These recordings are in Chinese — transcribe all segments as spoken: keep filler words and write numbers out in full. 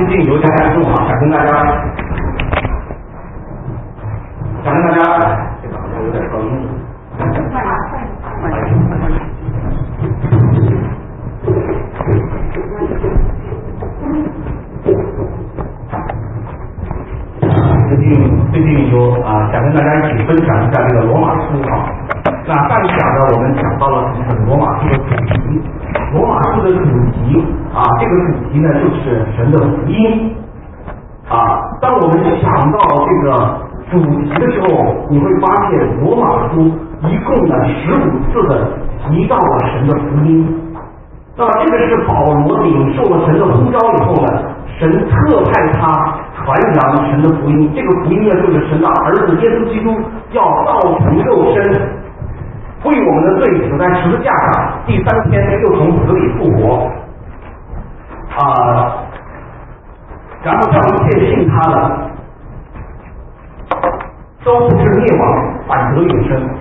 最近有一点感动啊，想跟大家，想跟大家，这个好像有点噪音。 快点，快点， 最近最近有啊，想跟大家一起分享一下这个罗马书啊。那上一讲呢，我们讲到了这个罗马书的主题。罗马书的主题啊，这个主题呢就是神的福音啊。当我们想到这个主题的时候，你会发现罗马书一共呢十五次的提到了神的福音。那么这个是保罗领受了神的呼召以后呢，神特派他传扬神的福音。这个福音呢，就是神的儿子耶稣基督要道成肉身，为我们的罪死在十字架上，第三天又从死里复活啊，然后让一切信他的都不是灭亡，反得永生。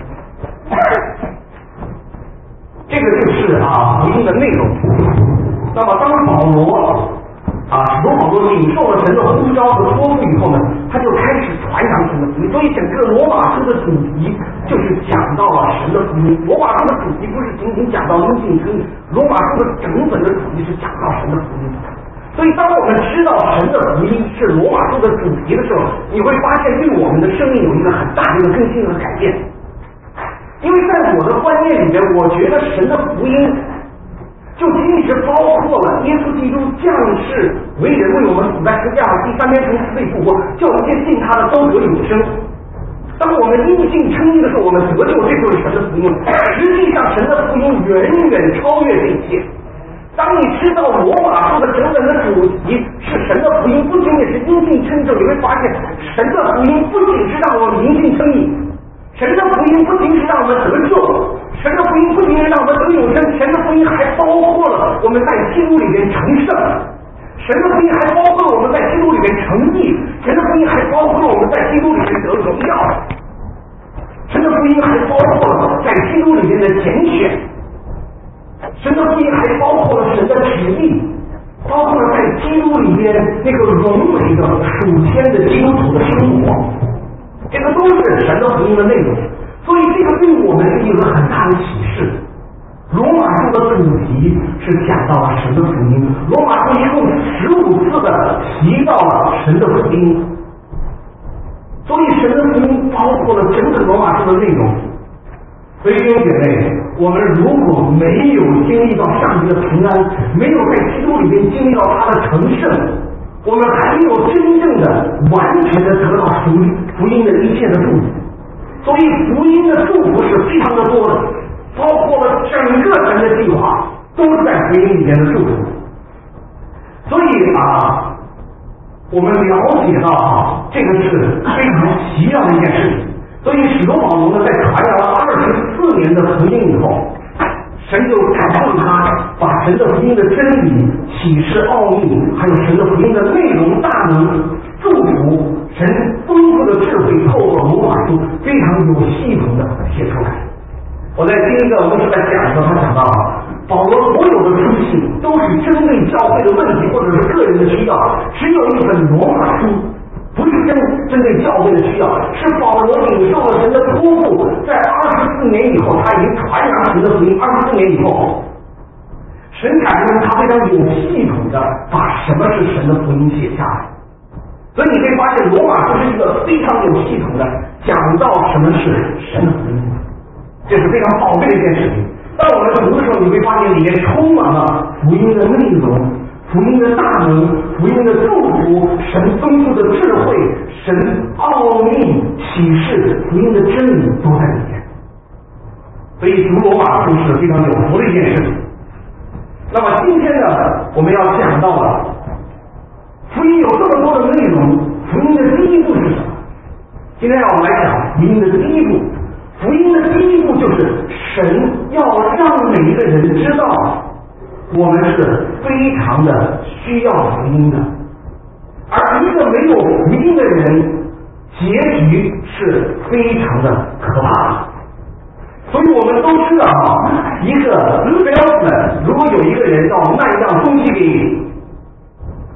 这个就是啊福音的内容。那么当保罗啊使徒保罗领受了神的呼召和托付以后呢，他就开始传扬神的福音。所以整个罗马书的主题就是讲到了神的福音。罗马书的主题不是仅仅讲到因信称义，罗马书的整本的主题是讲到神的福音。所以当我们知道神的福音是罗马书的主题的时候，你会发现对我们的生命有一个很大的一个更新和改变。因为在我的观念里面，我觉得神的福音就仅仅是包括了耶稣基督降世为人，为我们死在十字架上，第三天从死里复活，叫一切信他的都得永生。当我们因信称义的时候，我们得救，这就是神的福音。实际上神的福音远远超越这一切。当你知道罗马书的整本的主题是神的福音，不仅仅是因信称义，你会发现神的福音不仅是让我们因信称义，神的福音不仅是让我们得救，神的福音不仅是让我们得永生，神的福音还包括了我们在基督里面成圣，神的福音还包括了我们在基督里面成义，神的福音还包括了我们在基督里面得荣耀，神的福音还包括了在基督里面的拣选，神的福音还包括了神的旨意，包括了在基督里面那个荣美的属天的基督徒的生活。这个都是神的福音的内容，所以这个对我们是一个很大的启示。罗马书的主题是讲到了神的福音，罗马书一共十五次的提到了神的福音，所以神的福音包括了整个罗马书的内容。所以弟兄姐妹，我们如果没有经历到上帝的平安，没有在基督里面经历到他的成圣，我们还没有真正的完全的得到福福音的一切的祝福。所以福音的祝福是非常的多的，包括了整个神的计划都是在福音里面的祝福。所以啊我们了解到啊这个是非常奇妙的一件事情。所以使徒保罗呢在传扬了二十四年的福音以后，神就感动他把神的福音的真理、启示、奥秘，还有神的福音的内容、大能、祝福，神丰富的智慧透过罗马书非常有系统的写出来。我在第一个牧师在讲的时候，他讲到保罗所有的书信都是针对教会的问题或者是个人的需要，只有一本罗马书不是针针对教会的需要，是保罗领受了神的托付，在二十四年以后，他已经传扬神的福音。二十四年以后，神感动他非常有系统的把什么是神的福音写下来。所以你会发现，罗马书是一个非常有系统的讲到什么是神的福音，这是非常宝贵的一件事情。当我们读的时候，你会发现里面充满了福音的内容。福音的大能，福音的祝福，神丰富的智慧，神奥秘启示，福音的真理都在里面。所以读罗马书是非常有福的一件事情。那么今天呢，我们要讲到了福音有这么多的内容，福音的第一步是什么？今天让我们来讲福音的第一步。福音的第一步就是神要让每一个人知道我们是非常的需要福音的，而一个没有福音的人，结局是非常的可怕的。所以我们都知道啊，一个 salesman 如果有一个人要卖一样东西给你，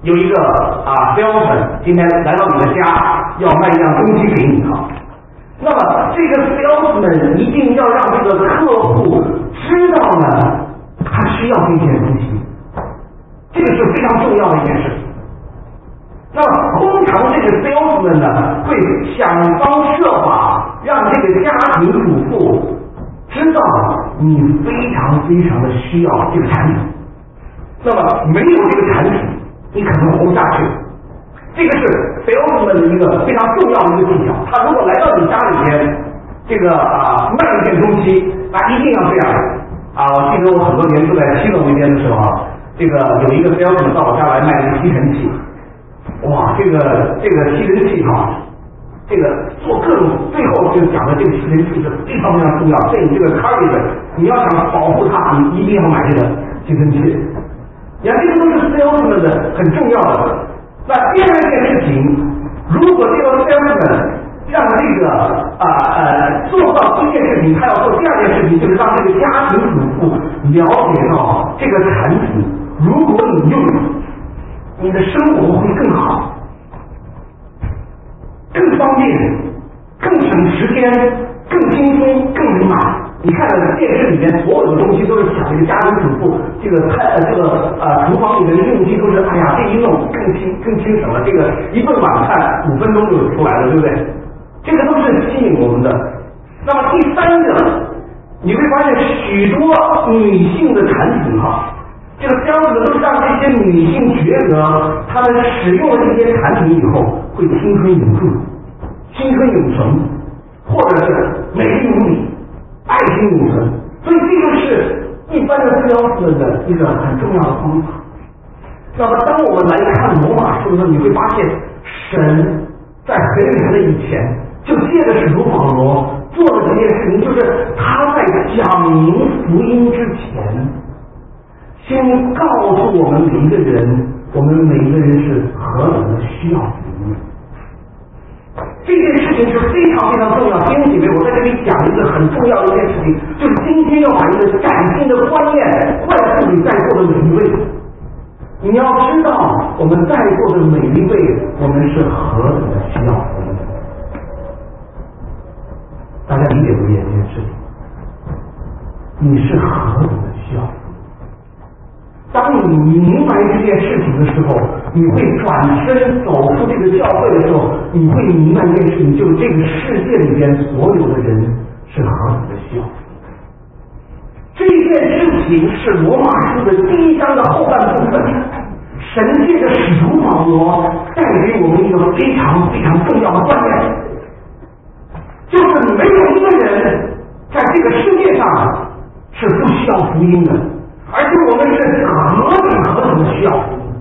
有一个啊 salesman 今天来到你的家，要卖一样东西给你哈。那么这个 salesman 一定要让这个客户知道呢，他需要这件东西，这个是非常重要的一件事情。那么通常这个 salesman 呢，会想方设法让这个家庭主妇知道你非常非常的需要这个产品。那么没有这个产品，你可能活不下去。这个是 salesman 的一个非常重要的一个技巧。他如果来到你家里边，这个啊卖一件东西，那一定要这样啊！我记得我很多年住在七楼那边的时候啊，这个有一个 salesman 到我家来卖一个吸尘器。哇，这个这个吸尘器哈，这个做各种，最后就讲的这个吸尘器是非常非常重要。对你这个 carpet， 你要想保护它，你一定要买这个吸尘器。你看，这个都是 salesman 的很重要的。那第二件事情，如果这个 salesman 让这个啊呃做到第一件事情，他要做第二件事情，就是让这个家庭主妇了解到这个产品，如果你用，你的生活会更好，更方便，更省时间，更轻松，更美满。你看电视里面所有的东西都是讲这个家庭主妇，这个菜这个呃厨房里面的用具都是，哎呀，这一弄更轻更轻省了，这个一顿晚饭五分钟就出来了，对不对？这个都是吸引我们的。那么第三个，你会发现许多女性的产品哈。这个标准都是让这些女性觉得她们使用了这些产品以后会青春永驻、青春永存，或者是美丽无比、爱情永存。所以这个是一般的标准的一个很重要的方法。那么当我们来看罗马书的时候，你会发现神在很远的以前就借着使徒保罗做了这件事情，就是他在讲明福音之前，先告诉我们每一个人，我们每一个人是何等的需要福音。这件事情是非常非常重要。弟兄姐妹，我在这里讲一个很重要的一件事情，就是今天要把一个崭新的观念灌输给在座的每一位。你要知道，我们在座的每一位，我们是何等的需要福音。大家理解不理解这件事情？你是何等的需要福音。当你明白这件事情的时候，你会转身走出这个教会的时候，你会明白一件事情，就是这个世界里边所有的人是何等的需要。这件事情是罗马书的第一章的后半部分，神借着使徒保罗带给我们一个非常非常重要的观念，就是没有一个人在这个世界上是不需要福音的。而且我们是何等何等的需要福音，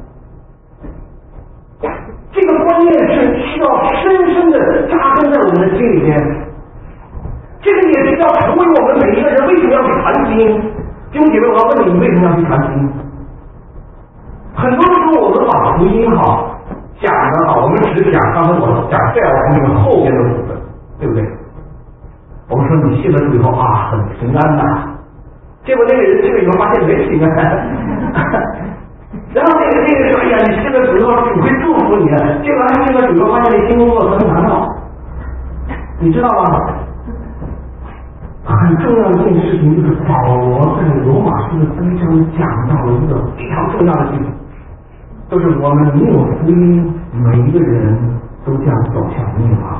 这个观念是需要深深的扎根在我们的心里边。这个也是要成为我们每一个人为什么要去传福音。弟兄姐妹，我要问你们为什么要去传福音？很多时候我们把福音哈讲的哈，我们只讲刚才我讲这样那个后边的部分，对不对？我们说你信了主以后啊，很平安呐、啊。结果那个人去了以后发现没平安，然后那个那个说，哎呀，你信了主以后主会祝福你的，结果他信了主以后发现那新工作很难搞，你知道吗？很重要的一件事情就是保罗在罗马书的第一章讲到了一个非常重要的地方，就是我们没有福音，每一个人都将走向灭亡。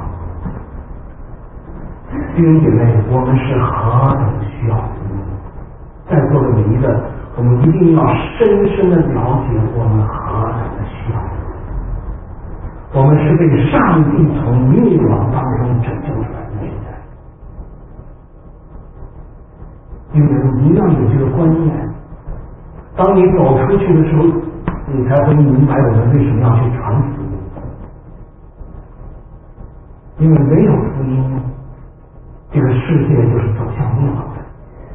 弟兄姐妹，我们是何等需要福音！在座的每一个，我们一定要深深的了解我们何等的需要。我们是被上帝从灭亡当中拯救出来的人。因为你要有这个观念，当你走出去的时候，你才会明白我们为什么要去传福音。因为没有福音，这个世界就是走向灭亡的。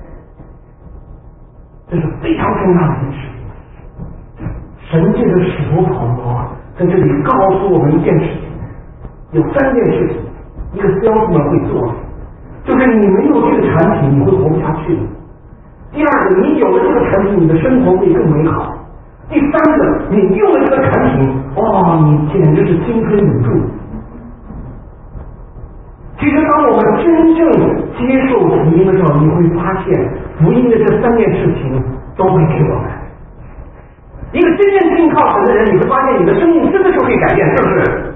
这是非常重要的一件事情。神借着使徒保罗在这里告诉我们一件事情，有三件事情，一个 salesman 会做，就是你没有这个产品，你会活不下去的。第二个，你有了这个产品，你的生活会更美好。 第三个，你用了这个产品，哇，你简直是青春永驻。其实，当我们真正接受福音的时候，你会发现，福音的这三件事情都会给我们。一个真正信靠神的人，你会发现你的生命真的就会改变，是不是？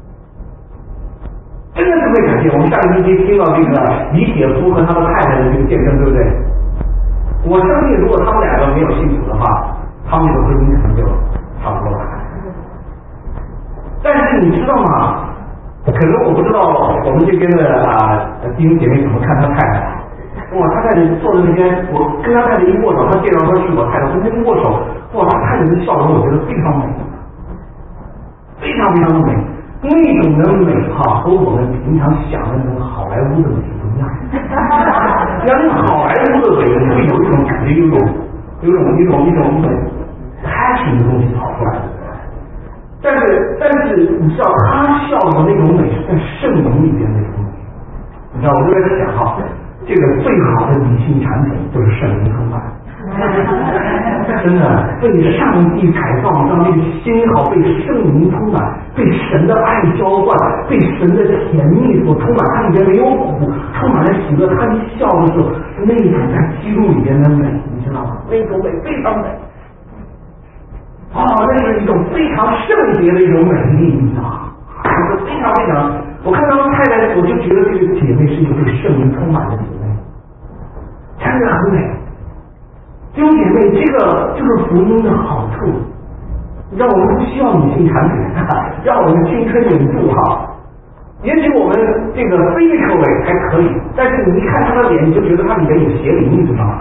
真的是会改变。我们上个星期听到这个李铁夫和他的太太的这个见证，对不对？我相信，如果他们两个没有信主的话，他们这个婚姻可能就差不多了。但是你知道吗？可能我不知道我们这边的啊弟兄姐妹怎么看他太太。哇，他太太坐在那边，我跟他太太一握手，他介绍说是我太太，我跟他一握手，哇，他太太的笑容我觉得非常美，非常非常的美。那种的美哈，和我们平常想的那种好莱坞的美不一样。像那种好莱坞的美，你会有一种感觉，有一种有一种一种一种一种 passion 的东西跑出来的。但是但是你知道他笑的那种美是在圣灵里边那种美。你知道我就在想哈，这个最好的理性产品就是圣灵充满。真的被上帝改造，让这个心好被圣灵充满，被神的爱浇灌，被神的甜蜜所充满，它里边没有苦，充满了喜乐。他一笑的时候，那种在基督里边的美，你知道吗？那种美非常美。啊、哦，那是一种非常圣洁的一种美丽，你知道吗？非常非常，我看他们太太，我就觉得这个姐妹是一个被圣灵充满的姐妹，真的很美。弟兄姐妹，这个就是福音的好处，让我们不需要女性产品，让我们青春永驻哈。也许我们这个非口味还可以，但是你一看他的脸，你就觉得他里面有邪灵，你知道吗？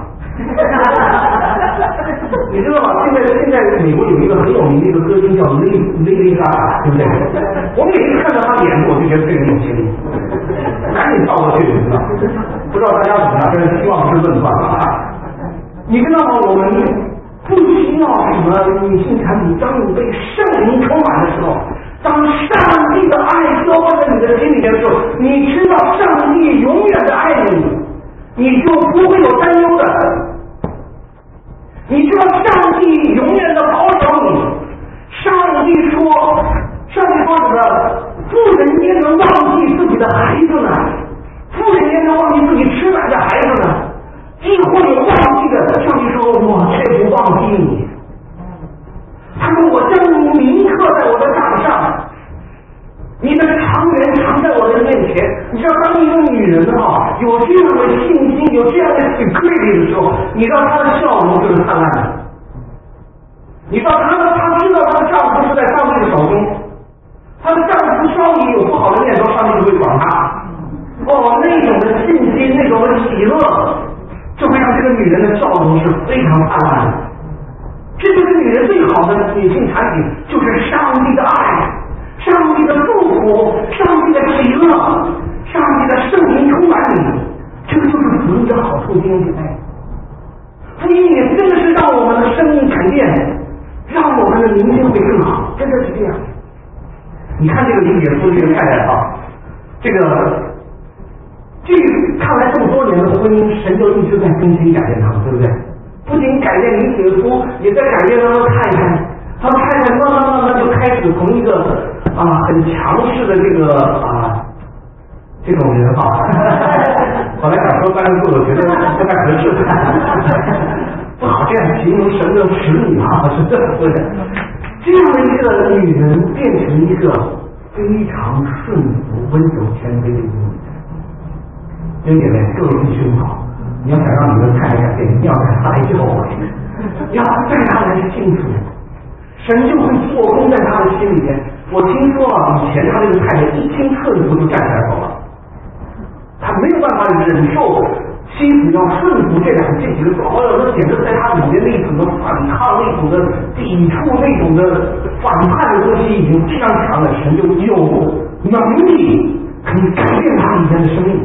你知道吗？现在现在美国有一个很有名的一个歌星叫 Lady Gaga， 对不对？我每次看到他脸，我就觉得这个人有邪灵，赶紧跳过去，你知道？不知道大家怎么样？但是希望是论断啊。你知道吗？我们不需要什么女性产品，当你被圣灵充满的时候，当上帝的爱浇灌在你的心里面的时候，你知道上帝永远的爱你，你就不会有担忧的。你知道上帝永远的保守你。上帝说，上帝说什么？妇人焉能忘记自己的孩子呢？妇人焉能忘记自己吃奶的孩子呢？几乎有忘记的，上帝说我却不忘记你。他说我将你铭刻在我的掌上，你的长远藏在我的面前。你知道，当一个女人哈、啊、有这样的信心，有这样的 security 的时候，你知道她的笑容就是灿烂的。你知道她她知道她的丈夫是在上帝的手中，她的丈夫稍微有不好的念头，上帝就会管她。哦，那种的信心，那种的喜乐，就会让这个女人的笑容是非常灿烂的。这就是女人最好的女性产品，就是上帝的爱，上帝的祝福，上帝的喜乐，上帝的圣灵充满你。这个就是福音的好处，弟兄姐妹。福音也真的是让我们的生命改变，让我们的明天会更好，真的是这样。你看这个李姐夫这个太太啊，这个这看来这么多年的婚姻，神就一直在更新改变他们，对不对？不仅改变李铁夫，也在改变他的太太。他的太太慢慢慢慢就开始从一个啊很强势的这个啊这种人哈、啊，本来想说三个字，我觉得不太合适，不好这样形容神的使女啊，是这么回事。这样的一个女人变成一个非常顺服、温柔、谦卑的一个女人。弟兄姐妹，各位弟兄好，你要想让你的太太改变，一定要带她来教会，要带她来信主，神就会做工在她的心里面。我听说啊，以前她这个太太一听顺服就站起来走了，她没有办法忍受妻子要顺服这两这几个字，哦哟，那简直在她里面那种的反抗、那种的抵触、那种的反叛的东西已经非常强了，神就有能力可以改变她以前的生命。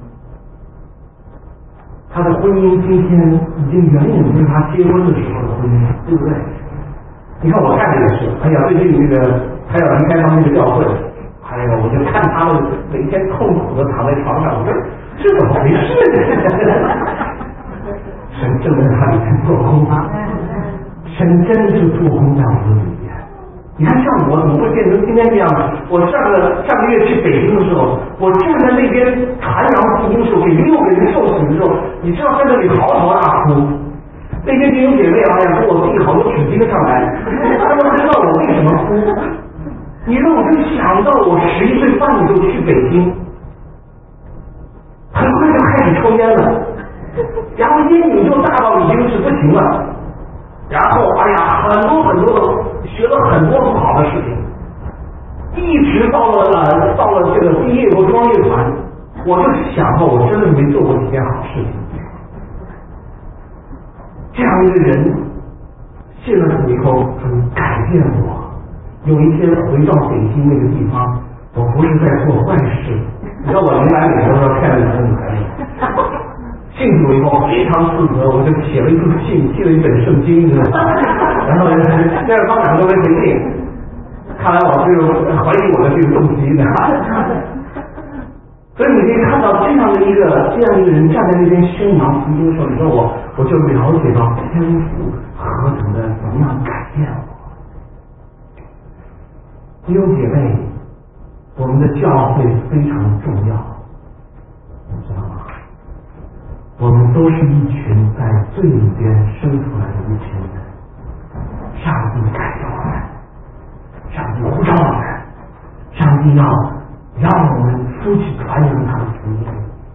他的婚姻今天已经远远不是他结婚的时候的婚姻，对不对？你看我太太也是，哎呀，最近这个他要离开他们那个教会，哎呀，我就看他们每天痛苦的躺在床上，我说这怎么回事呢？神正在他里面做工， 神真是做工在我们里面。你看，像我怎么会变成今天这样呢？我上个上个月去北京的时候，我站在那边传扬福音的时候，给六个人受洗的时候，你知道在那里嚎啕大哭。那些弟兄姐妹啊呀，给我递好多纸巾上来，他们不知道我为什么哭。你让我就想到我十一岁半的时候去北京，很快就开始抽烟了，然后烟瘾就大到已经是不行了，然后哎呀，很多很多的学了很多不好的事情，一直到了呃到了这个毕业和专业团，我就想到我真的没做过几件好事情。这样一个人信了主以后，主改变我。有一天回到北京那个地方，我不是在做坏事。你知道我原来美国时候骗了两个女孩子，信主以后非常自责，我就写了一封信，寄了一本圣经，你知道吗？然后但是他们两个都没回信，看来我是怀疑我的这个动机呢。所以你可以看到这样的一个这样一个人站在那边宣扬福音的时候，你说我我就了解到天父何等的怎么样改变我。弟兄姐妹，我们的教会非常重要，你知道吗？我们都是一群在罪里边生出来的一群人，上帝改造我们，上帝呼召我们，上帝要让我们出去传扬他的福音。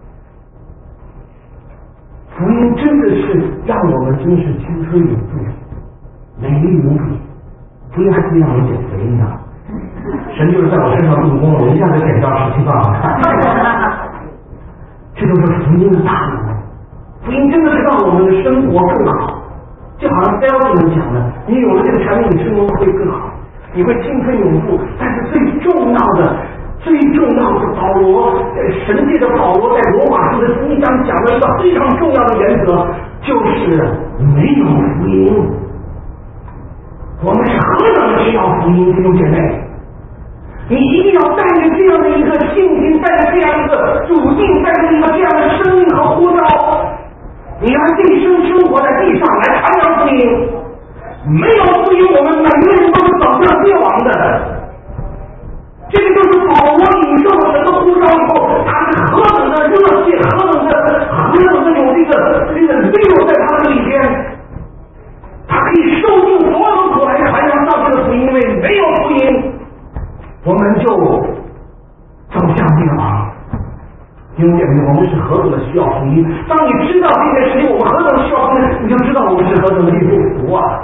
福音真的是让我们真是青春有度，美丽无比。福音还可以让我减肥一样，神就是在我身上动工了，我一下就减掉十七磅了。这就是福音的大能。福音真的是让我们的生活更好，就好像 salesman 讲的，你有了这个产品，你生活会更好，你会青春永驻。但是最重要的。最重要的，保罗神界的保罗在罗马书的第一章讲了一个非常重要的原则，就是没有福音。我们是何等的需要福音，弟兄姐妹！你一定要带着这样的一个信心，带着这样一个主境，带着一个这样的生命和呼召，你来这一生生活在地上来传扬福音。没有福音，我们每个人都是走向灭亡的。这个就是保罗领受了神的呼召以后，他是何等的热切，何等的何等的有这个这个力在他的里边，他可以受尽所有的苦来传扬上帝的福音。因为没有福音，我们就走向灭亡。弟兄姐妹，我们是何等的需要福音！当你知道这件事情，我们何等的需要福音，你就知道我们是何等的幸福啊！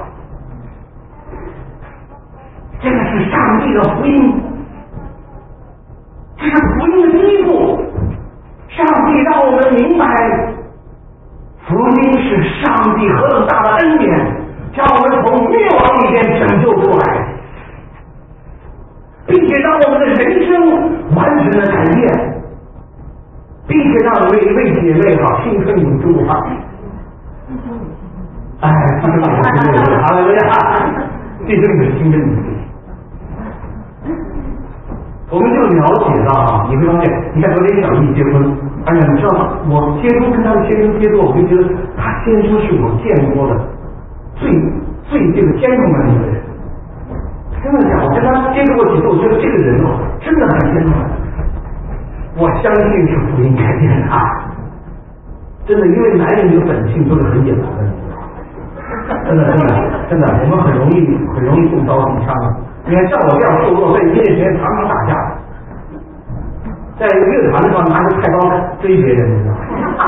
这个是上帝的福音。这是福音的第一步，上帝让我们明白，福音是上帝何等大的恩典，将我们从灭亡里边拯救出来，并且让我们的人生完全的改变，并且让每一位姐妹好青春永驻啊！哎，青春永驻，好了，这是你的青春永驻。我们就了解到啊，你会发现，你看昨天小丽结婚，哎呀，你知道吗？我接触跟他的先生接触，我就觉得他先生是我见过的最最这个坚定的一个人。真的讲，我跟他接触过几次，我觉得这个人哦，真的很坚定。我相信是福音改变他，真的，因为男人的本性都是很野蛮的，真的真的真的，我们很容易很容易动刀动枪。你看像我这样瘦弱，在音乐学院常常打架，在乐团上拿着菜刀追别人，你知道吗？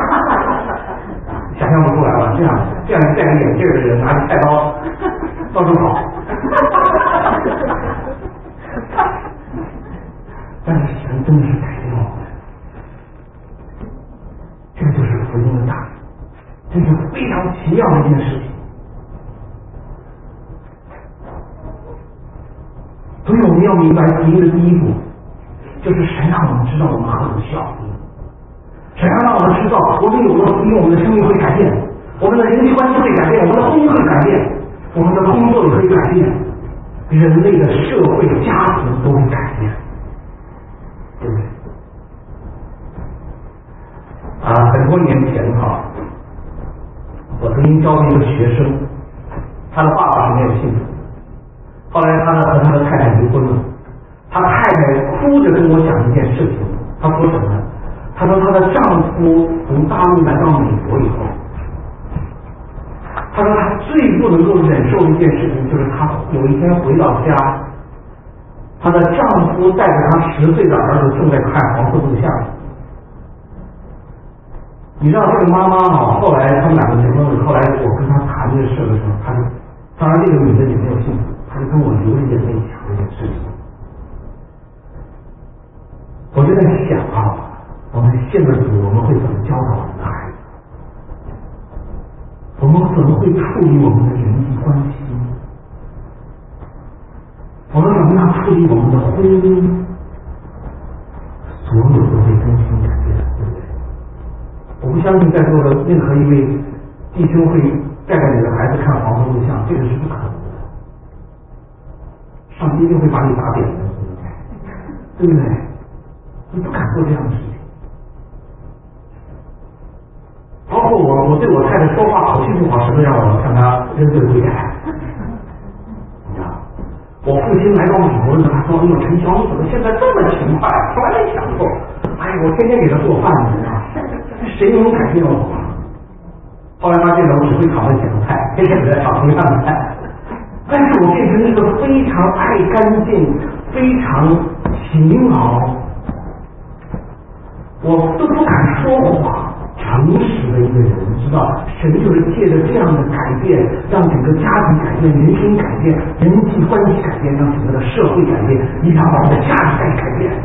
想象不出来吧？这样这样戴着眼镜的人拿着菜刀到处跑，但是神真的是改变我们，这个就是福音的大能，这是非常奇妙的一件事情。所以我们要明白福音的第一步，就是神让我们知道我们何等需要福音，神要让我们知道我们有了福音，我们的生命会改变，我们的人际关系会改变，我们的婚姻会改变，我们的工作也会改变，人类的社会家庭都会改变，对不对？啊，很多年前哈，我曾经教过一个学生， 他的爸爸是没有信主。后来他呢和他的太太离婚了，他太太哭着跟我讲一件事情，他说什么呢？他说他的丈夫从大陆来到美国以后，他说他最不能够忍受的一件事情就是他有一天回到家，她的丈夫带着她十岁的儿子正在看黄色录像。你知道这个妈妈啊，后来他们两个结婚了，后来我跟她谈这个事的时候，她就，当然这个女的也没有信主，她就跟我流着眼泪讲这件事情。我就在想啊，我们现在我们会怎么教导我们的孩子？我们怎么会处理我们的人际关系？我们怎么样处理我们的婚姻？所有都会更新改变，对不对？我不相信在座的任何一位弟兄会带着你的孩子看黄色录像，这个是不可能的。上帝一定会把你打扁的，对不对？你不敢做这样的事情。包括我，我对我太太说话口气不好，什么让我向她认罪悔改。我父亲来到美国的时候，他说：“哎呦，陈乔，你怎么现在这么勤快？从来没想过。哎，我天天给他做饭，你知道吗？谁能改变我？”后来发现我只会炒那几个菜，天天给他炒同样的菜。但是我变成一个非常爱干净、非常勤劳，我都不敢说谎。诚实的一个人，知道神就是借着这样的改变，让整个家庭改变、人生改变、人际关系改变，让整个的社会改变，你让我们的家庭再改变。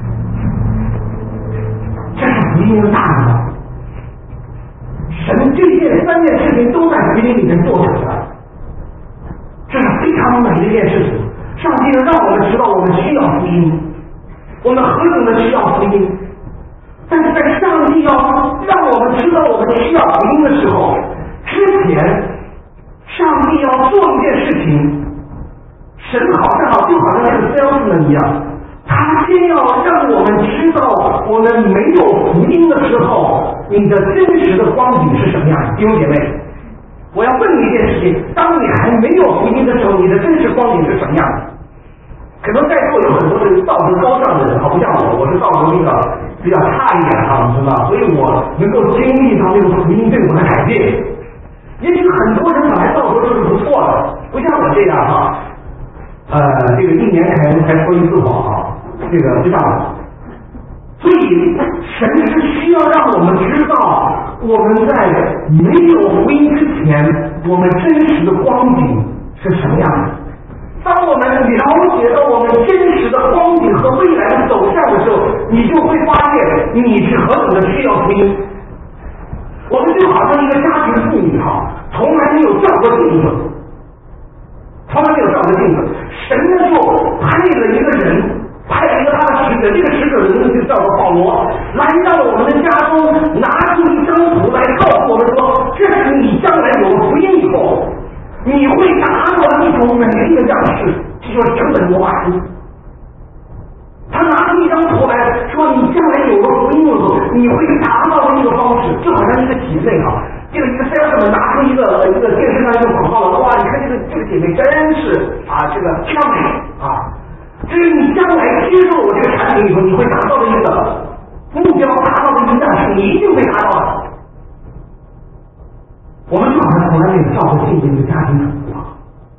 这是福音的大能。神这件三件事情都在福音里面做成了，这是非常美的一件事情。上帝让我们知道我们需要福音，我们何等的需要福音。但是在上帝要让我们知道我们需要福音的时候，之前上帝要做一件事情，神好像好就好像是 salesman 一样，他先要让我们知道我们没有福音的时候，你的真实的光景是什么样的。弟兄姐妹，我要问你一件事情，当你还没有福音的时候，你的真实光景是什么样的？可能在座有很多是道德高尚的人，好不像我，我是道德那个比较差一点哈，你知道，所以我能够经历到那个福音对我的改变。也许很多人本来道德都是不错的，不像我这样哈，呃，这个一年才才说一次谎啊，这个不像我。所以神是需要让我们知道，我们在没有福音之前，我们真实的光景是什么样的。当我们了解到我们真实的光景和未来的走向的时候，你就会发现你是何等的需要福音。我们就好像一个家庭妇女哈，从来没有照过镜子，从来没有照过镜子。神呢就派了一个人，派了一个他的使者，这个使者的名字就叫做保罗，来到我们的家中，拿出一张图来告诉我们说，这是你将来有了福音以后你会达到一种美丽的样式，这就是整本罗马书。他拿出一张图来说，你将来有了福音以后，你会达到的一个方式，就好像一个姐妹啊，这个一个 salesman 拿出一个一个电视上一个广告了，哇，你看这个这个姐妹真是啊，这个漂亮啊，至于你将来接受我这个产品以后，你会达到的一个目标，达到的一个样式，你一定会达到的。我们就好像从来没有照过镜子一个家庭主妇啊。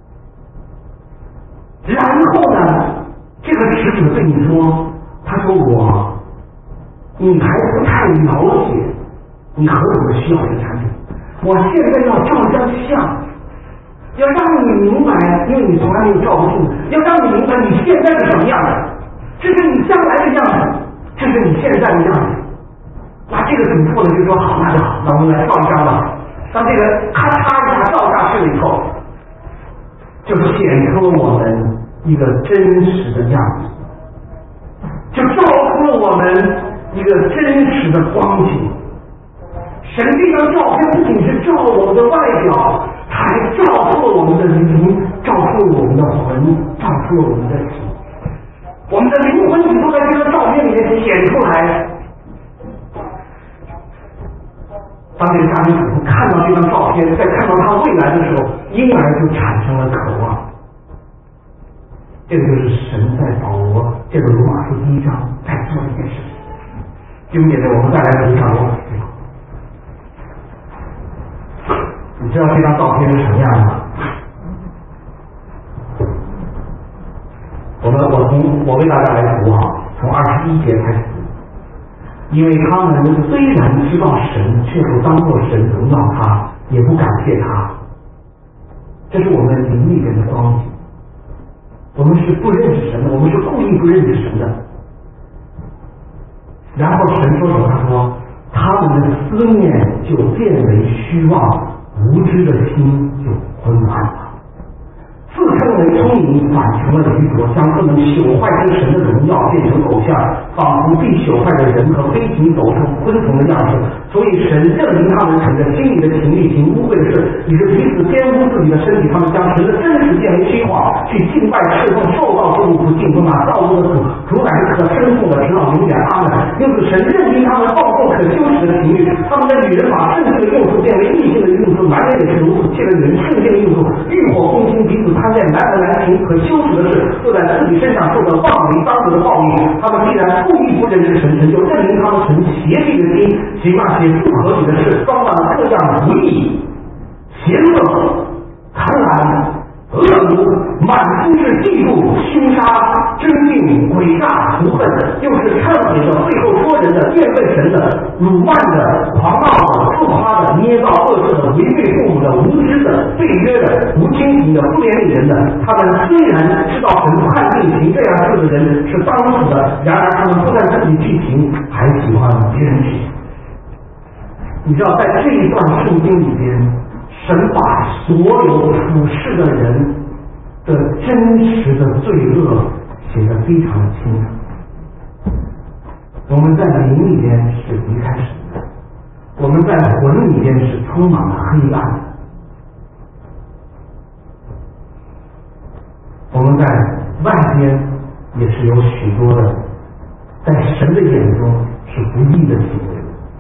然后呢，这个使者对你说，他说我，你还不太了解你何等的需要这个产品，我现在要照张相，要让你明白，因为你从来没有照过镜子，要让你明白你现在是什么样的，这是你将来的样子，这是你现在的样子。那这个主妇呢就说好，那就好，那我们来照一张吧。当这个咔嚓一下照下去了以后，就显出了我们一个真实的样子，就照出了我们一个真实的光景。神这张照片不仅是照我们的外表，它还照出了我们的灵，照出了我们的魂，照出了我们的体。我们的灵魂体都在这个照片里面显出来。当当这个家庭主妇看到这张照片，再看到他未来的时候，婴儿就产生了渴望。这个就是神在保罗借着罗马书第一章在做的一件事情。弟兄姐妹，我们再来读一下罗马书。你知道这张照片是什么样的吗？我们我从我为大家来读哈，从二十一节开始读。因为他们虽然知道神，却不当作神荣耀他，也不感谢他。这是我们灵里边的光景。我们是不认识神的，我们是故意不认识神的。然后神说什么？他说他们的思念就变为虚妄，无知的心就昏暗了。自称为聪明，反成了愚拙，将不能朽坏之神的荣耀变成偶像，仿佛必朽坏的人和飞禽走兽、昆虫的样式。所以神任凭他们逞着心里的情欲行污秽的事，以致彼此玷污自己的身体。他们将神的真实变为虚谎，去敬拜侍奉受造之物，不敬奉那造物的主。主乃是可称颂的，直到永远。阿门。因此神任凭他们放纵可羞耻的情欲，他们的女人把圣性的用处变为异性的用处，男人也是如此，借着女人圣性的用处，欲火攻心，彼此贪恋，男和男情可羞耻的事，就在自己身上受到妄为当得的报应。他们既然故意不认识神，神就认明他们存邪僻的心，行那些不合理的事，装扮各样不义、邪恶、贪婪、恶毒，满心是嫉妒、凶杀、争竞、诡诈、仇恨，又是忏悔的、背后说人的、怨恨神的、辱骂的、狂傲的、自夸的、捏造恶事的、违背父母的、无知的、背约的、无亲情的、不怜悯人的。他们虽然知道神判定行这样事的人是当死的，然而他们不但自己去行，还喜欢别人去行。你知道，在这一段圣经里边，神把所有处世的人的真实的罪恶写得非常的清楚。我们在灵里边是离开神的，我们在魂里边是充满了黑暗的，我们在外边也是有许多的在神的眼中是不义的行为。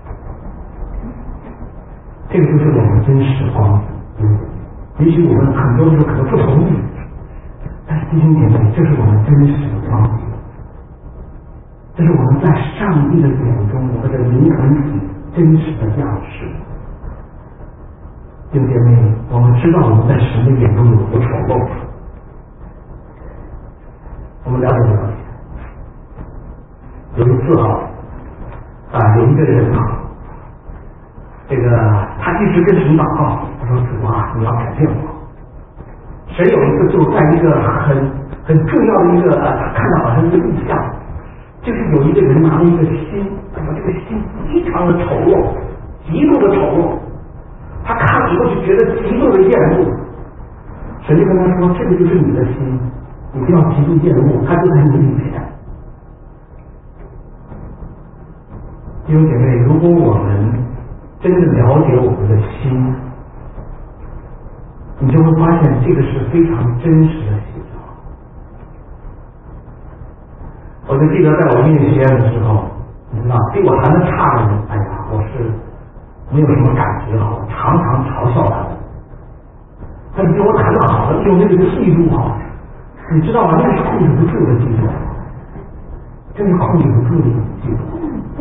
这个就是我们真实的光景。嗯，也许我们很多时候可能不同意，但是弟兄姐妹，这是我们真实的光景，这是我们在上帝的眼中，我们的灵魂体真实的样式。弟兄姐妹，我们知道我们在神的眼中有多丑陋，我们了解了解。有一次啊，啊，有一个人啊。这个他一直跟神祷告，他说主啊，你要改变我。神有一次就在一个很很重要的一个呃，他看到好像一个异象，就是有一个人拿了一个心，他说这个心非常的丑陋，极度的丑陋，他看了以后就觉得极度的厌恶。神就跟他说，这个就是你的心，你不要极度厌恶，他就在你里面。弟兄姐妹，如果我们真的了解我们的心，你就会发现这个是非常真实的写照。我就记得在我念学院的时候，你知道，比我弹的差的人，哎呀，我是没有什么感觉好，常常嘲笑他们。但比我弹的好的，有那个气度啊，你知道吗？那是控制不住的气度，真是控制不住的气度。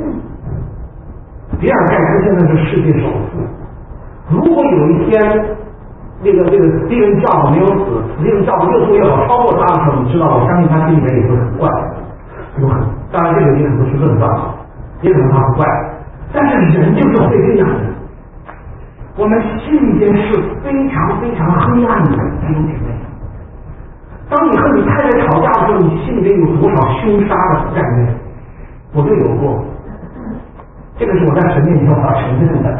比尔盖茨现在是世界首富，如果有一天那个那个斯蒂文教没有死，斯蒂文教越做越好，超过他的时候，你知道，我相信他心里面也会很怪，有很当然这个也可能是论断，也可能他不怪，但是人就是会这样的，我们心里边是非常非常黑暗的，弟兄姐妹。当你和你太太吵架的时候，你心里面有多少凶杀的概念？我就有过。这个是我在神面前我要承认的，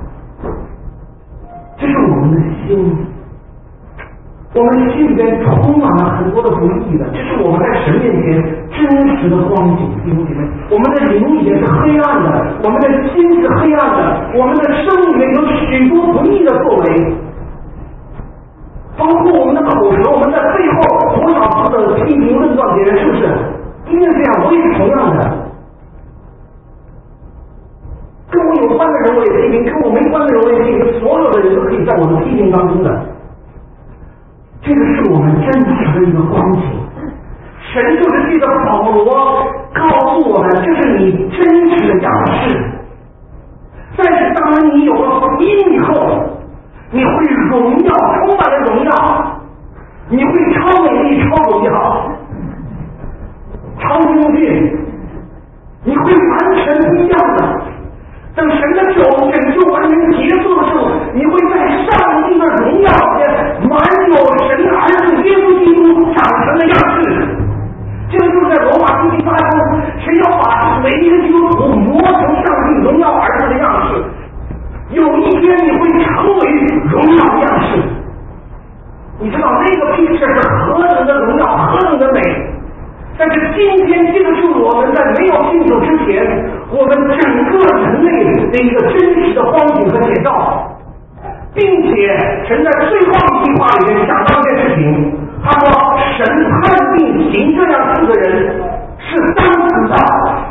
这是我们的心，我们心里边充满了很多的不义的，这是我们在神面前真实的光景。弟兄姐妹，我们的灵里面是黑暗的，我们的心是黑暗的，我们的生里面有许多不义的作为，包括我们的口舌，我们在背后多少次的批评论断别人，是不是？因为这样，我也是同样的。跟我有关的人我也批评，跟我没关内容也信，所有的人都可以在我们批评当中的。这个是我们真实的一个光景。神就是借着保罗告诉我们，这是你真实的样式。但是当你有了福音以后，你会荣耀，充满了荣耀，你会超美丽、超荣耀、超英俊，你会完全不一样的。等神的手拯救完全结束的时候，你会在上帝的荣耀里满有神的儿子耶稣基督长成的样式。这个就是在罗马书第八章，神要把每一个基督徒磨成上帝荣耀儿子的样式。有一天你会成为荣耀样式。你知道那个 picture 是何等的荣耀，何等的美。但是今天这个是我们在没有信主之前，我们整个人类的一个真实的光景和写照，并且神在最后一句话里面讲到一件事情，他说神判定行这样事的人是当死的。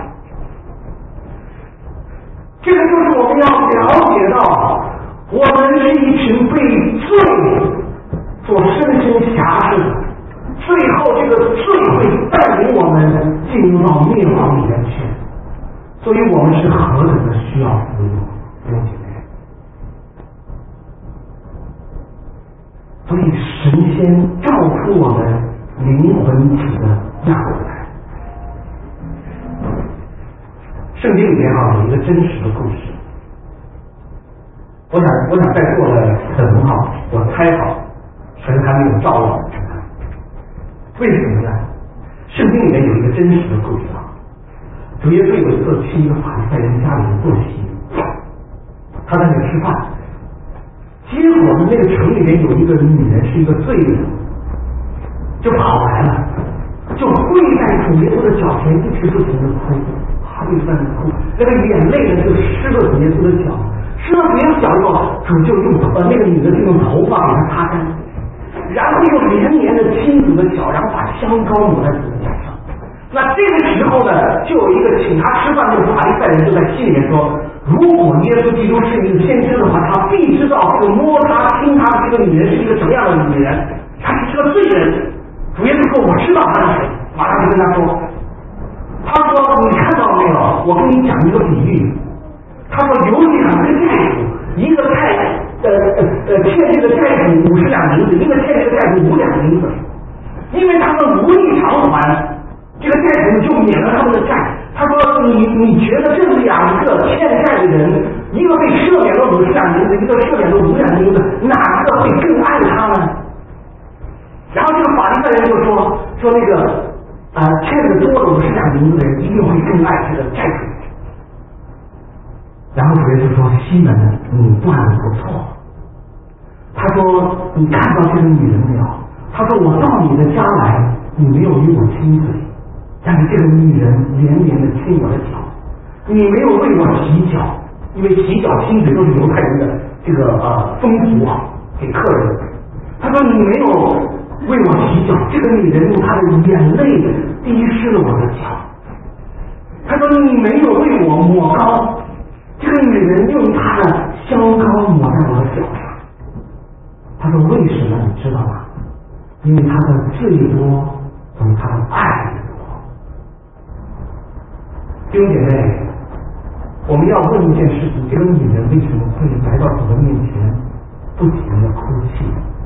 这个就是我们要了解到，我们是一群被罪所深深辖制的，最后这个罪会带领我们进入到灭亡里面去，所以我们是何等的需要福音，弟兄姐妹。所以神仙照出我们灵魂体的样子来。圣经里面啊有一个真实的故事，我想我想在座的可能哈，我猜好神还没有照我们。为什么呢？圣经里面有一个真实的故事啊，主耶稣有一次去一个法利赛人家里面坐席，他在那里吃饭，结果呢那个城里面有一个女人是一个罪人，就跑来了，就跪在主耶稣的脚前，一直不停的哭，啊一直在那哭，那个眼泪呢就湿了主耶稣的脚，湿了主耶稣脚以后，主就用呃那个女的就用头发给他擦干。然后又连连的亲主的脚，然后把香膏抹在主的脚上。那这个时候呢，就有一个请他吃饭的法利赛人就在心里面说，如果耶稣基督是一个先知的话，他必知道这个摸他亲他的这个女人是一个什么样的女人，她是个罪人。主耶稣说我知道她是谁，马上就跟他说，他说你看到没有，我跟你讲一个比喻，他说有两个债主，一个太呃呃呃，欠这个债主五十两银子，一个欠这个债主五两银子，因为他们无力偿还，这个债主就免了他们的债。他说你你觉得这两个欠债的人，一个被赦免了五十两银子，一个赦免了五两银子，哪个会更爱他呢？然后这个法利赛人就说说那个呃欠的多了五十两银子的人一定会更爱这个债主。然后主耶稣说：“西门，你断的不错。”他说：“你看到这个女人没有？”他说：“我到你的家来，你没有与我亲嘴，但是这个女人连连的亲我的脚，你没有为我洗脚，因为洗脚亲嘴都是犹太人的这个呃风俗啊，给客人。他说你没有为我洗脚，这个女人用她的眼泪滴湿了我的脚。他说你没有为我抹膏。”这个女人用她的香膏抹在我的脚上。她说为什么你知道吗？因为她的罪多，所以她的爱多。弟兄姐妹，我们要问一件事情，这个女人为什么会来到主的面前不停的哭泣？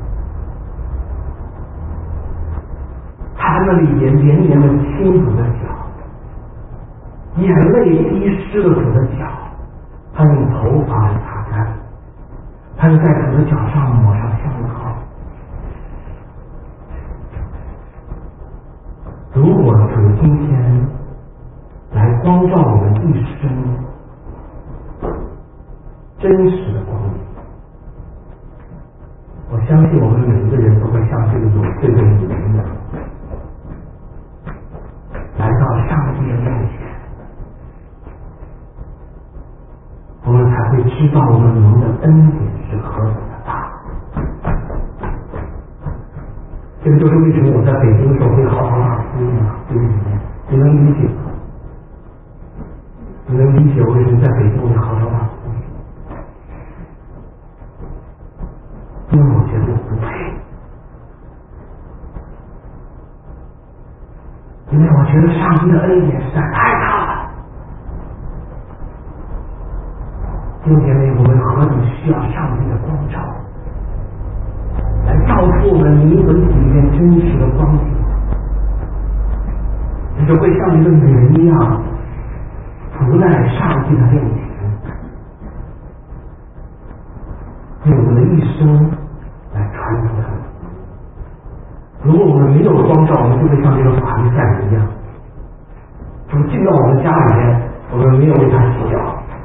她在那里也连连的亲主的脚，眼泪滴湿了主的脚，他用头发来擦干，他就在主的脚上抹上香膏。如果主今天来光照我们一生真实的光明，我相信我们每一个人都会像这个有罪的女人一样，来到上帝的面前，我们才会知道我们蒙的恩典是何等的大。这个就是为什么我在北京的时候会嚎啕大哭呢？对不对？你能理解吗？你能理解我为什么在北京会嚎啕大哭？ 因为我觉得我不配，因为我觉得上帝的恩典实在太大了。弟兄姐妹，我们何等需要上帝的光照，来照出我们灵魂里面真实的光景，你就会像一个女人一样伏在上帝的面前，用我们的一生来传福他。如果我们没有光照，我们就会像这个法利赛人一样，主进到我们家里面，我们没有为他洗脚。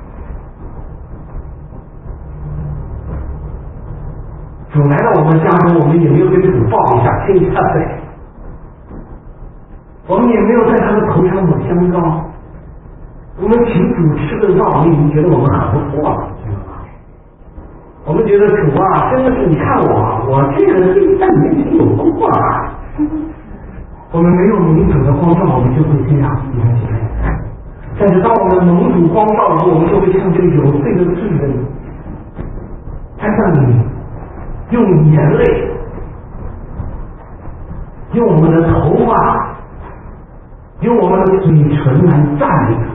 主来到我们家中，我们也没有跟主抱一下亲一下嘴，我们也没有在他的头上抹香膏，我们请主吃个肉，你已经觉得我们很不错了，知道吗？我们觉得主啊，真的是你看我，我这个人在你面前有风光啊。我们没有蒙主的光照，我们就会这样，弟兄姐妹。但是当我们蒙主光照后，我们就会像这个有罪的罪人，他向你用眼泪，用我们的头发，用我们的嘴唇来赞美主。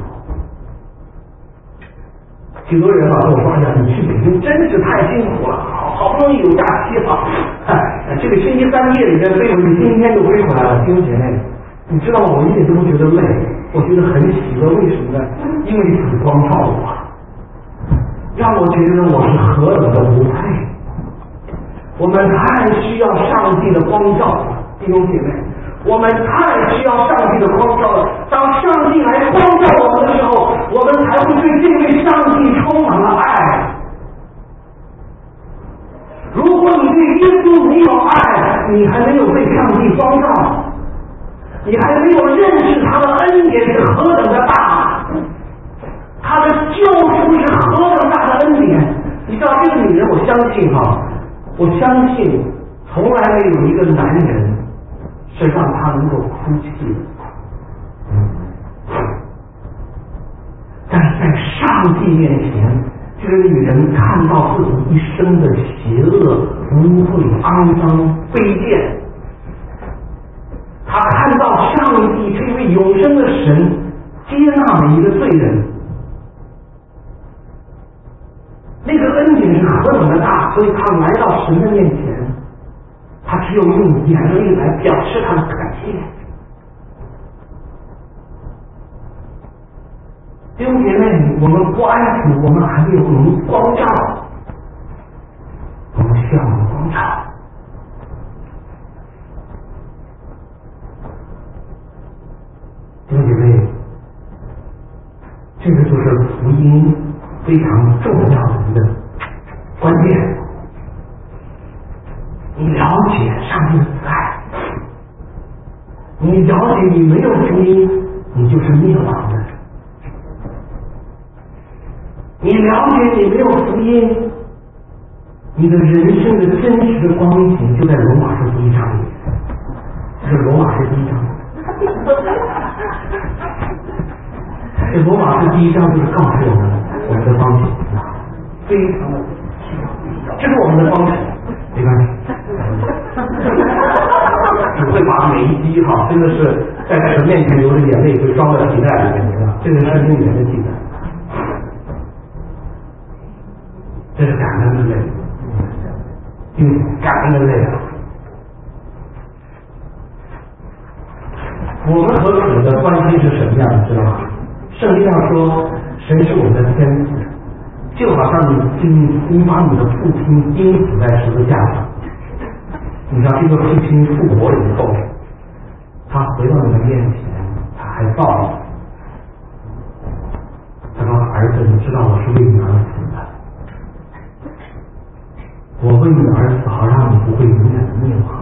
许多人啊跟我说：“哎呀，你去北京真是太辛苦了，好好不容易有假期了，哎，这个星期三夜里面飞回去，今天就飞回来了。”弟兄姐妹，你知道吗？我一点都不觉得累，我觉得很喜乐。为什么呢？因为主光照我，让我觉得我是何等的无配。我们太需要上帝的光照了，弟兄姐妹，我们太需要上帝的光照了。当上帝来光照我们的时候，我们才会对这位上帝充满了爱。如果你对耶稣没有爱，你还没有被上帝光照，你还没有认识他的恩典是何等的大，他的救赎是何等大的恩典。你知道这个女人，我相信哈、啊，我相信从来没有一个男人是让他能够哭泣的。但是在上帝面前，这个女人看到自己一生的邪恶、污秽、肮脏、卑贱，她看到上帝这位永生的神接纳每一个罪人，那个恩典是何等的大，所以她来到神的面前，她只有用眼泪来表示她的感谢。弟兄姐妹，我们不爱主，我们还没有蒙光照，我们需要蒙光照。弟兄姐妹，这个就是福音非常重要的一个关键。你了解上帝的慈爱，你了解你没有福音，你就是灭亡的。你了解你没有福音，你的人生的真实的光景就在罗马书第一章里面。这是罗马书第一章，这罗马书第一章就是告诉我们我们的光景，非常的，这是我们的光景，没关系，只会把每一滴哈，真的是在神面前流的眼泪会装在皮带里面，这是圣经里面的记载。这是感恩的泪，因为感恩的泪啊！我们和主的关系是什么样的，知道吗？圣经上说，神是我们的天父，就好像你你你把你的父亲钉死在十字架上，你知道这个父亲复活以后，他回到你的面前，他还抱你，他说：“儿子，你知道我是为你而死的。我为你而死，好让你不会永远的灭亡。”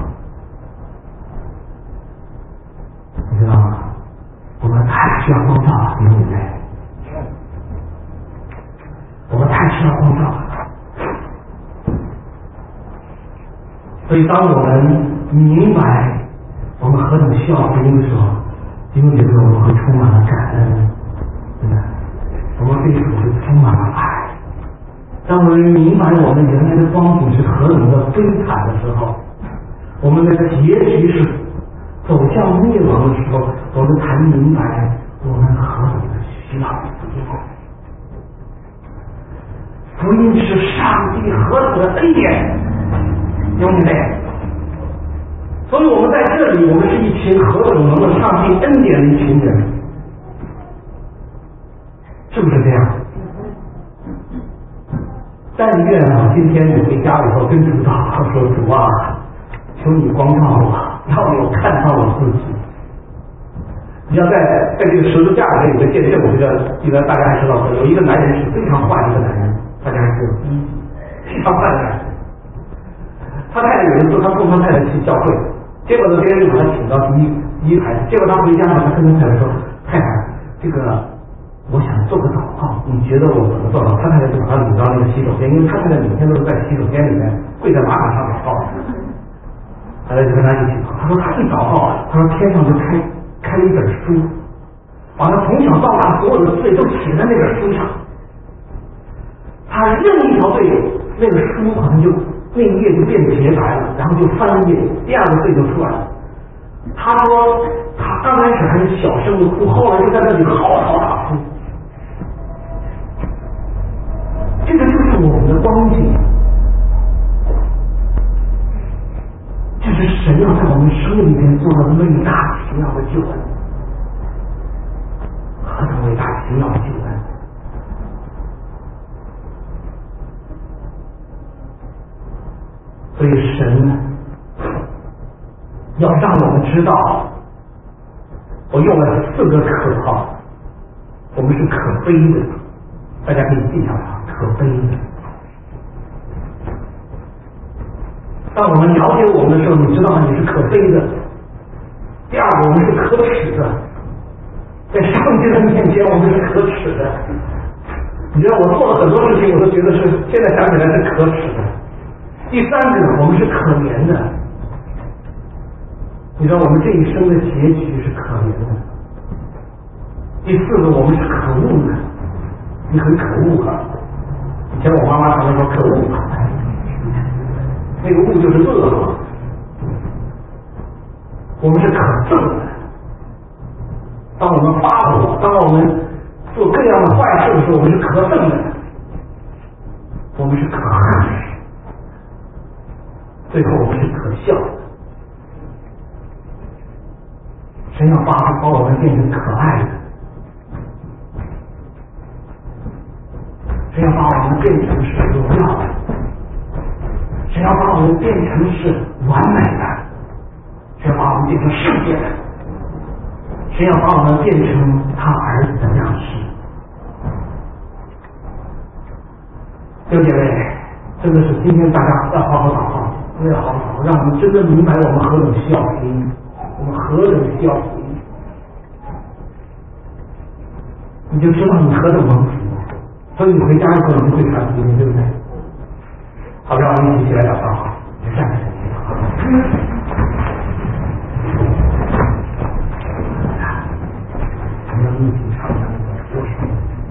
你知道吗？我们太需要光照了，弟兄姐妹，我们太需要光照了。所以，当我们明白我们何等需要福音的时候，弟兄姐妹，我们会充满了感恩，真的，我们对主是充满了爱。 当我们明白我们原来的光景是何等的悲惨的时候，我们的结局是走向灭亡的时候，我们才明白我们何等的需要福音。福音是上帝何等的恩典，兄弟们。所以我们在这里，我们是一群何等能够上帝恩典的一群人，是不是这样？但愿啊，今天你回家以后跟主祷告说：“主啊，求你光照我，让我看到我自己。”你要在在这个十字架里面有个见证，我觉得应该大家还知道的，有一个男人是非常坏的一个男人，大家还知道，非常坏的男人。他太太有一次，他送他太太去教会，结果呢，别人就把他请到第一第一排，结果他回家呢，他跟他太太说：“太太，这个。”我想做个祷告，你觉得我怎么做到？他太太就把他领到那个洗手间，因为他太太每天都是在洗手间里面跪在马桶上祷告。他太太就跟他一起祷告，他说他一祷告，他说天上就开开了一本书，把他从小到大所有的罪都写在那本书上。他任一条罪，那个书好像就那一页就变洁白了，然后就翻页，第二个罪就出来了。他说他刚开始还是小声的哭，后来就在那里嚎啕大哭。这个就是我们的光景，这是神要在我们生命里面做的伟大奇妙的救恩，何等伟大奇妙的救恩！所以神要让我们知道，我用了四个可号，我们是可悲的，大家可以记下来，可悲的。当我们了解我们的时候，你知道吗？你是可悲的。第二个，我们是可耻的，在上帝的面前，我们是可耻的。你知道，我做了很多事情，我都觉得是现在想起来是可耻的。第三个，我们是可怜的。你知道，我们这一生的结局是可怜的。第四个，我们是可恶的。你很可恶啊！以前我妈妈常常说可恶，那个恶就是恶。我们是可憎的。当我们发火，当我们做各样的坏事的时候，我们是可憎的，我们是可恨的，最后我们是可笑的。神要把把我们变成可爱的，神要把我们变成是荣耀的，神要把我们变成是完美的，神要把我们变成圣洁的，神要把我们变成他儿子的样式。弟兄姐妹，真的是今天大家要好好祷告，真的要好好祷告，让我们真的明白我们何等需要福音，我们何等需要福音，你就知道你何等蒙福。所以你回家以后你就会传福音，对不对？好，让我们一起起来祷告，就站起来祷告。我们要一起唱唱这个歌声。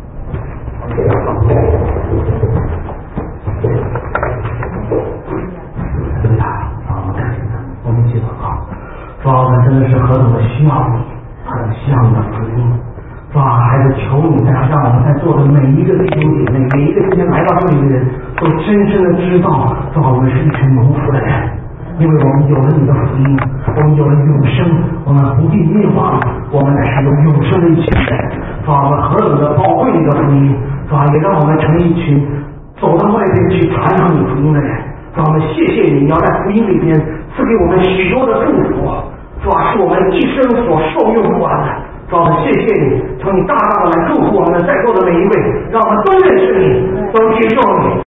对呀，啊，我感谢他，我们一起祷告。主啊，我们真的是何等的需要你，何等需要你的福音。主啊，孩子，求你在让我们在座的每一个弟兄姐妹，每一个今天来到这里的人，都深深的知道，主啊，我们是一群蒙福的人，因为我们有了你的福音，我们有了永生，我们不必灭亡，我们乃是有永生的一群人。主啊，我们何等的宝贵你的福音，主啊，也让我们成一群走到外边去传扬你福音的人。主啊，我们谢谢你，你要在福音里边赐给我们许多的祝福，主啊，是我们一生所受用不完的。主啊，谢谢你，求你大大的来祝福我们在座的每一位，让我们都认识你，都接受你。